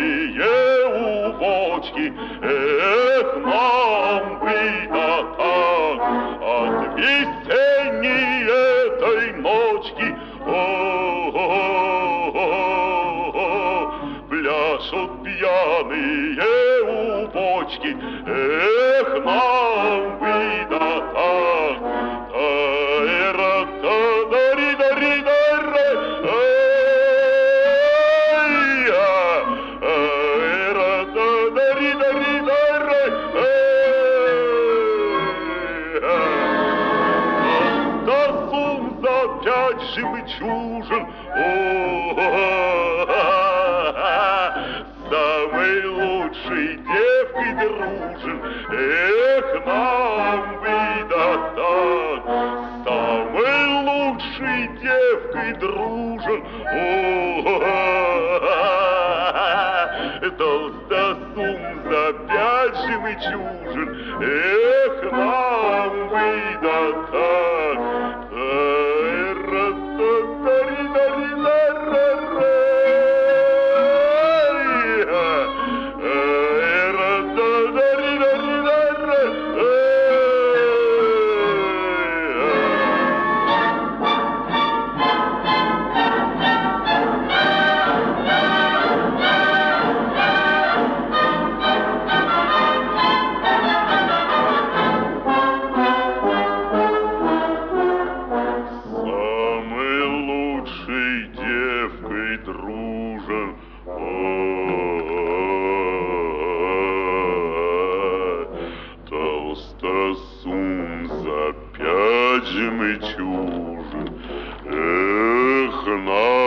пьяные у бочки, эх, нам бы да так, от весенней этой ночки, пляшут пьяные у бочки, эх, нам бы да так, жемчужин, самой лучшей девкой дружен, эх, нам бы да так, самой лучшей девкой дружен, толстосум за 5 жемчужин, эх, нам бы да так. Дружен, толстосум за 5 жемчужин, эх, на